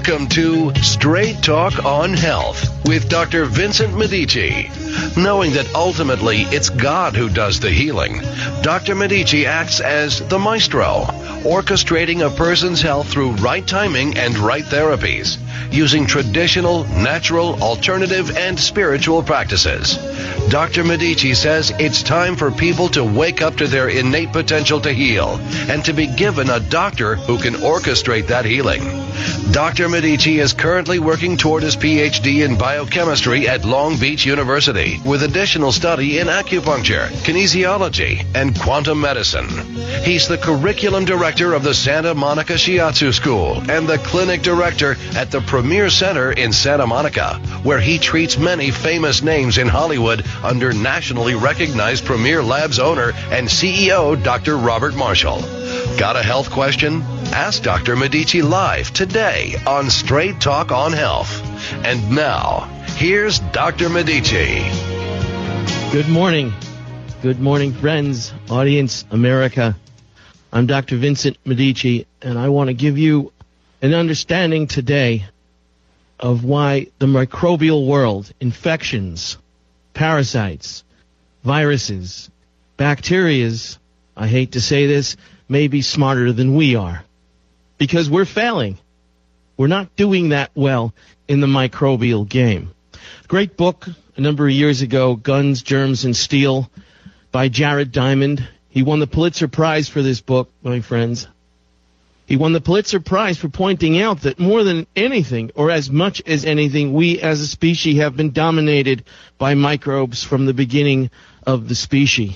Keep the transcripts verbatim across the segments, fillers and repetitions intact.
Welcome to Straight Talk on Health with Doctor Vincent Medici. Knowing that ultimately it's God who does the healing, Doctor Medici acts as the maestro, orchestrating a person's health through right timing and right therapies, using traditional, natural, alternative, and spiritual practices. Doctor Medici says it's time for people to wake up to their innate potential to heal and to be given a doctor who can orchestrate that healing. Doctor Medici is currently working toward his P H D in biochemistry at Long Beach University with additional study in acupuncture, kinesiology, and quantum medicine. He's the curriculum director of the Santa Monica Shiatsu School and the clinic director at the Premier Center in Santa Monica, where he treats many famous names in Hollywood under nationally recognized Premier Labs owner and C E O Doctor Robert Marshall. Got a health question? Ask Doctor Medici live today on Straight Talk on Health. And now, here's Doctor Medici. Good morning. Good morning, friends, audience, America. I'm Doctor Vincent Medici, and I want to give you an understanding today of why the microbial world, infections, parasites, viruses, bacterias, I hate to say this, may be smarter than we are. Because we're failing. We're not doing that well in the microbial game. Great book a number of years ago, Guns, Germs, and Steel, by Jared Diamond. He won the Pulitzer Prize for this book, my friends. He won the Pulitzer Prize for pointing out that more than anything, or as much as anything, we as a species have been dominated by microbes from the beginning of the species.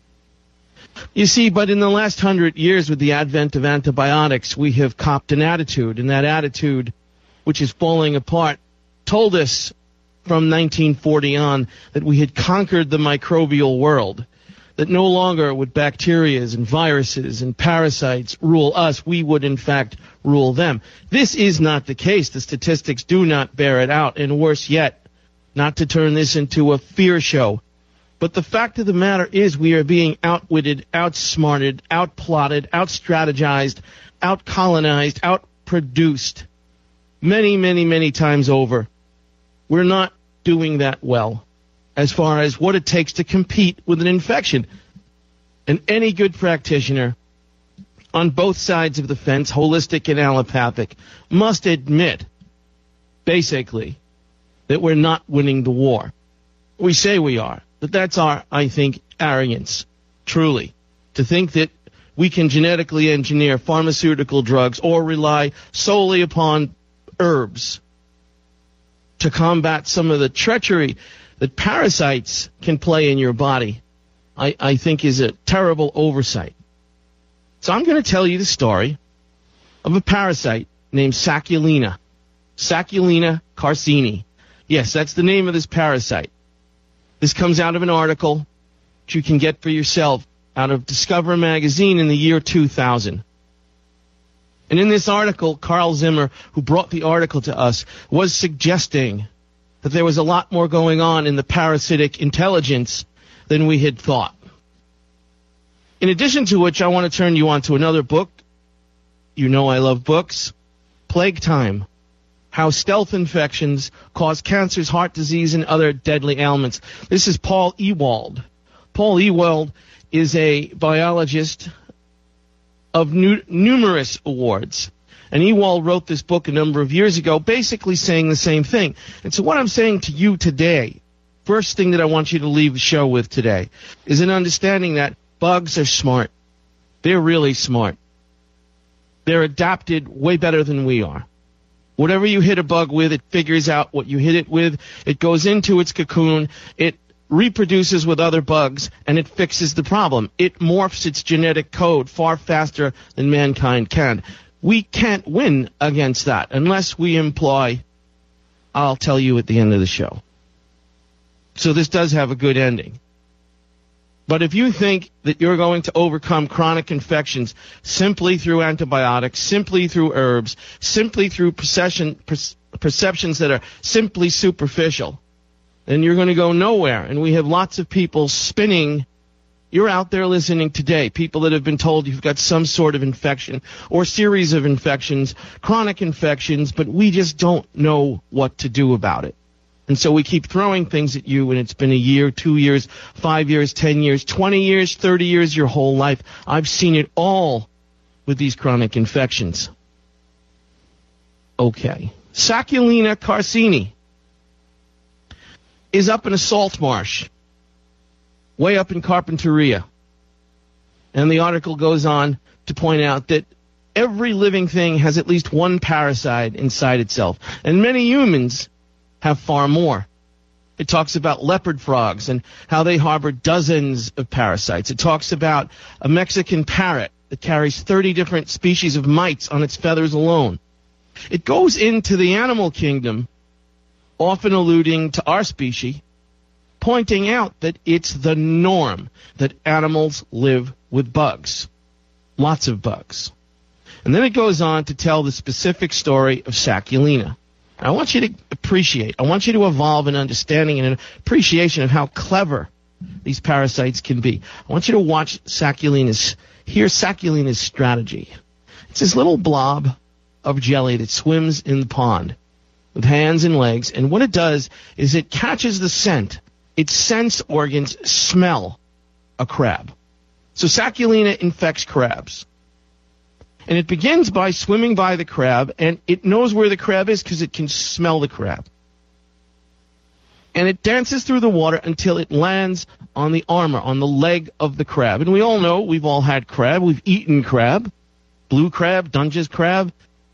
You see, but in the last hundred years with the advent of antibiotics, we have copped an attitude, and that attitude, which is falling apart, told us from nineteen forty on that we had conquered the microbial world, that no longer would bacterias and viruses and parasites rule us. We would, in fact, rule them. This is not the case. The statistics do not bear it out, and worse yet, not to turn this into a fear show. But the fact of the matter is we are being outwitted, outsmarted, outplotted, outstrategized, outcolonized, outproduced many, many, many times over. We're not doing that well as far as what it takes to compete with an infection. And any good practitioner on both sides of the fence, holistic and allopathic, must admit, basically, that we're not winning the war. We say we are. But that's our, I think, arrogance, truly, to think that we can genetically engineer pharmaceutical drugs or rely solely upon herbs to combat some of the treachery that parasites can play in your body, I, I think is a terrible oversight. So I'm going to tell you the story of a parasite named Sacculina. Sacculina carcini. Yes, that's the name of this parasite. This comes out of an article that you can get for yourself out of Discover magazine in the year two thousand. And in this article, Carl Zimmer, who brought the article to us, was suggesting that there was a lot more going on in the parasitic intelligence than we had thought. In addition to which, I want to turn you on to another book. You know I love books. Plague Time. How stealth infections cause cancers, heart disease, and other deadly ailments. This is Paul Ewald. Paul Ewald is a biologist of nu- numerous awards. And Ewald wrote this book a number of years ago, basically saying the same thing. And so what I'm saying to you today, first thing that I want you to leave the show with today, is an understanding that bugs are smart. They're really smart. They're adapted way better than we are. Whatever you hit a bug with, it figures out what you hit it with. It goes into its cocoon. It reproduces with other bugs, and it fixes the problem. It morphs its genetic code far faster than mankind can. We can't win against that unless we employ, I'll tell you at the end of the show. So this does have a good ending. But if you think that you're going to overcome chronic infections simply through antibiotics, simply through herbs, simply through perception, perceptions that are simply superficial, then you're going to go nowhere. And we have lots of people spinning You're out there listening today, people that have been told you've got some sort of infection or series of infections, chronic infections, but we just don't know what to do about it. And so we keep throwing things at you, and it's been a year, two years, five years, ten years, twenty years, thirty years, your whole life. I've seen it all with these chronic infections. Okay. Sacculina carcini is up in a salt marsh, way up in Carpinteria. And the article goes on to point out that every living thing has at least one parasite inside itself, and many humans have far more. It talks about leopard frogs and how they harbor dozens of parasites. It talks about a Mexican parrot that carries thirty different species of mites on its feathers alone. It goes into the animal kingdom, often alluding to our species, pointing out that it's the norm that animals live with bugs, lots of bugs. And then it goes on to tell the specific story of Sacculina. I want you to appreciate, I want you to evolve an understanding and an appreciation of how clever these parasites can be. I want you to watch Sacculina's, hear Sacculina's strategy. It's this little blob of jelly that swims in the pond with hands and legs, and what it does is it catches the scent. Its sense organs smell a crab. So Sacculina infects crabs. And it begins by swimming by the crab, and it knows where the crab is because it can smell the crab. And it dances through the water until it lands on the armor, on the leg of the crab. And we all know, we've all had crab, we've eaten crab, blue crab, Dungeness crab.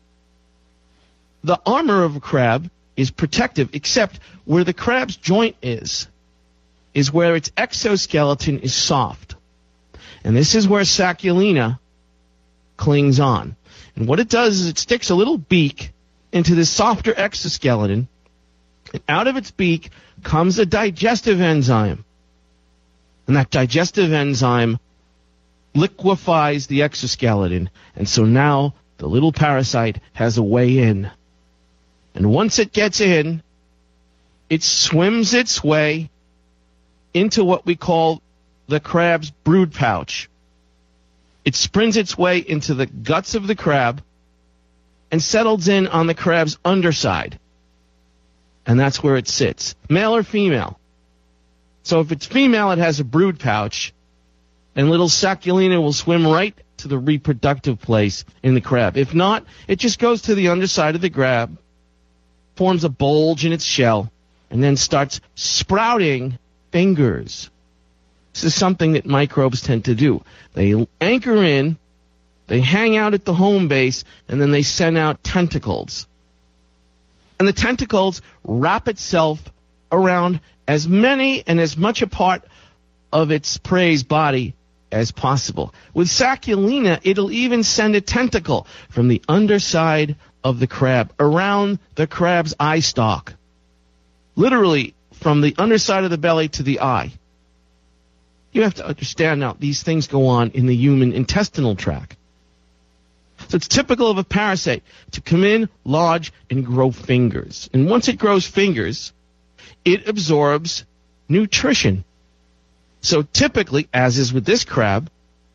The armor of a crab is protective, except where the crab's joint is, is where its exoskeleton is soft. And this is where Sacculina clings on. And what it does is it sticks a little beak into this softer exoskeleton, and out of its beak comes a digestive enzyme. And that digestive enzyme liquefies the exoskeleton. And so now the little parasite has a way in. And once it gets in, it swims its way into what we call the crab's brood pouch. It sprints its way into the guts of the crab and settles in on the crab's underside. And that's where it sits, male or female. So if it's female, it has a brood pouch, and little Sacculina will swim right to the reproductive place in the crab. If not, it just goes to the underside of the crab, forms a bulge in its shell, and then starts sprouting fingers. This is something that microbes tend to do. They anchor in, they hang out at the home base, and then they send out tentacles. And the tentacles wrap itself around as many and as much a part of its prey's body as possible. With Sacculina, it'll even send a tentacle from the underside of the crab around the crab's eye stalk. Literally, from the underside of the belly to the eye. You have to understand now, these things go on in the human intestinal tract. So it's typical of a parasite to come in, lodge, and grow fingers. And once it grows fingers, it absorbs nutrition. So typically, as is with this crab,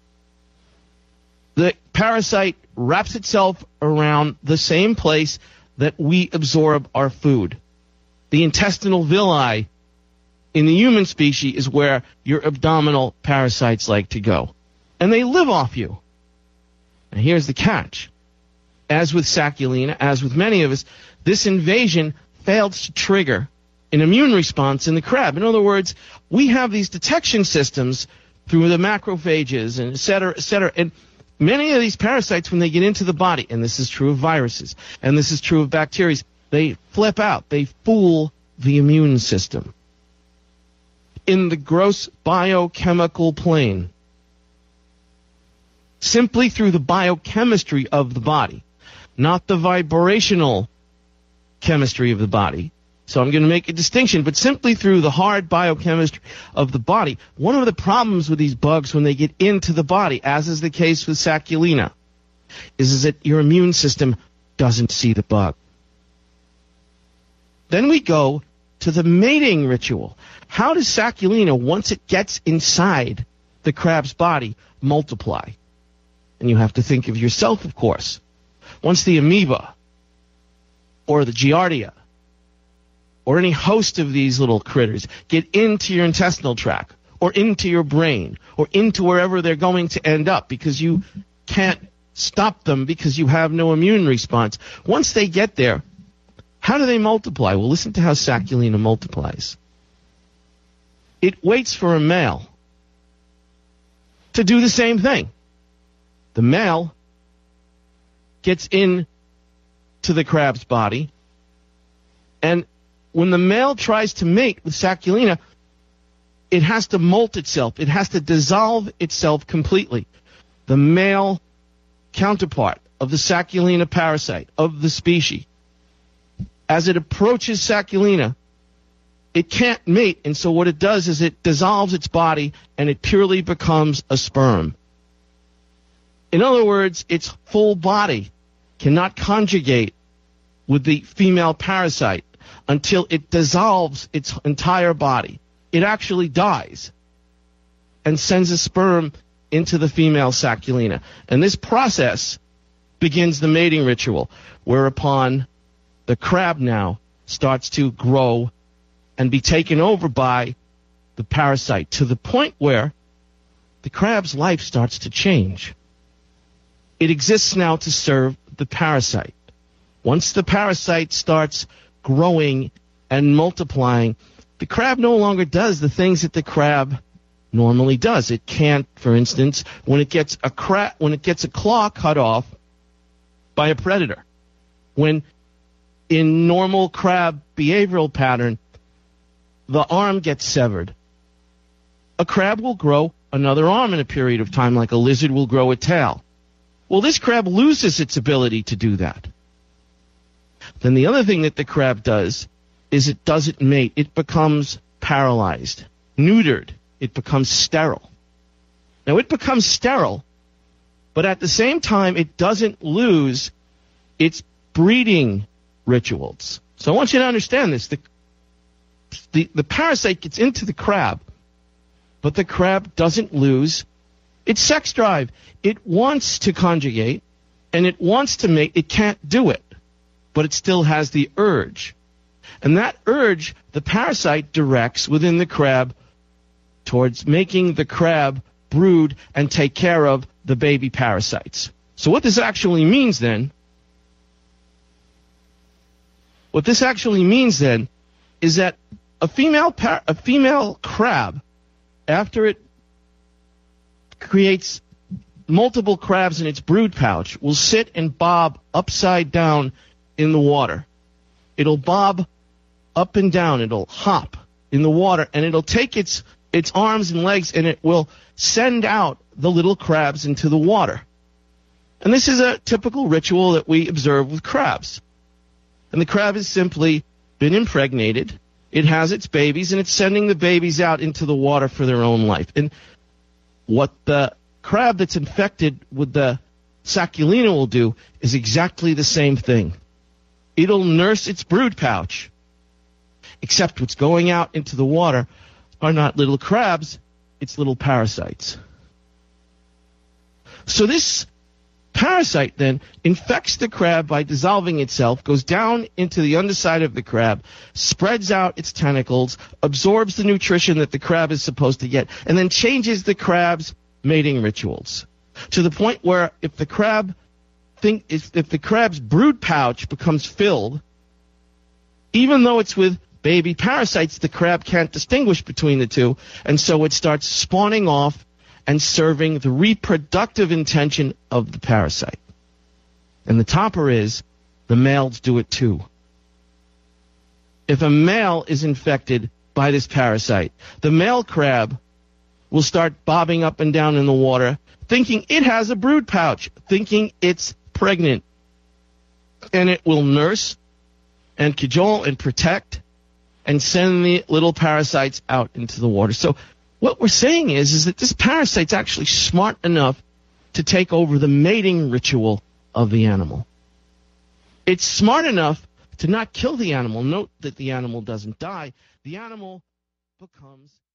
the parasite wraps itself around the same place that we absorb our food. The intestinal villi in the human species is where your abdominal parasites like to go. And they live off you. And here's the catch. As with Sacculina, as with many of us, this invasion failed to trigger an immune response in the crab. In other words, we have these detection systems through the macrophages and et cetera, et cetera. And many of these parasites, when they get into the body, and this is true of viruses, and this is true of bacteria, they flip out. They fool the immune system. In the gross biochemical plane, simply through the biochemistry of the body, not the vibrational chemistry of the body. So I'm going to make a distinction, but simply through the hard biochemistry of the body. One of the problems with these bugs when they get into the body, as is the case with Sacculina, is, is that your immune system doesn't see the bug. Then we go to the mating ritual. How does Sacculina, once it gets inside the crab's body multiply. And you have to think of yourself, of course. Once the amoeba or the giardia or any host of these little critters get into your intestinal tract or into your brain or into wherever they're going to end up, because you can't stop them because you have no immune response. Once they get there, how do they multiply? Well, listen to how Sacculina multiplies. It waits for a male to do the same thing. The male gets in to the crab's body, and when the male tries to mate with Sacculina, it has to molt itself. It has to dissolve itself completely. The male counterpart of the Sacculina parasite, of the species, as it approaches Sacculina, it can't mate, and so what it does is it dissolves its body, and it purely becomes a sperm. In other words, its full body cannot conjugate with the female parasite until it dissolves its entire body. It actually dies and sends a sperm into the female Sacculina. And this process begins the mating ritual, whereupon the crab now starts to grow and be taken over by the parasite, to the point where the crab's life starts to change. It exists now to serve the parasite. Once the parasite starts growing and multiplying, the crab no longer does the things that the crab normally does. It can't, for instance, when it gets a crab, when it gets a claw cut off by a predator, when in normal crab behavioral pattern, the arm gets severed, a crab will grow another arm in a period of time, like a lizard will grow a tail. Well, this crab loses its ability to do that. Then the other thing that the crab does is it doesn't mate. It becomes paralyzed, neutered. It becomes sterile. Now, it becomes sterile, but at the same time, it doesn't lose its breeding rituals. So I want you to understand this. The, the, the parasite gets into the crab, but the crab doesn't lose its sex drive. It wants to conjugate, and it wants to mate. It can't do it, but it still has the urge. And that urge, the parasite directs within the crab towards making the crab brood and take care of the baby parasites. So what this actually means then, what this actually means then is that a female par- a female crab, after it creates multiple crabs in its brood pouch, will sit and bob upside down in the water. It'll bob up and down. It'll hop in the water, and it'll take its its arms and legs, and it will send out the little crabs into the water. And this is a typical ritual that we observe with crabs. And the crab has simply been impregnated. It has its babies, and it's sending the babies out into the water for their own life. And what the crab that's infected with the Sacculina will do is exactly the same thing. It'll nurse its brood pouch, except what's going out into the water are not little crabs, it's little parasites. So this parasite then infects the crab by dissolving itself, goes down into the underside of the crab, spreads out its tentacles, absorbs the nutrition that the crab is supposed to get, and then changes the crab's mating rituals to the point where if the crab think if, if the crab's brood pouch becomes filled, even though it's with baby parasites, the crab can't distinguish between the two, and so it starts spawning off and serving the reproductive intention of the parasite. And the topper is, the males do it too. If a male is infected by this parasite, the male crab will start bobbing up and down in the water, thinking it has a brood pouch, thinking it's pregnant. And it will nurse and cajole and protect and send the little parasites out into the water. So what we're saying is, is that this parasite's actually smart enough to take over the mating ritual of the animal. It's smart enough to not kill the animal. Note that the animal doesn't die. The animal becomes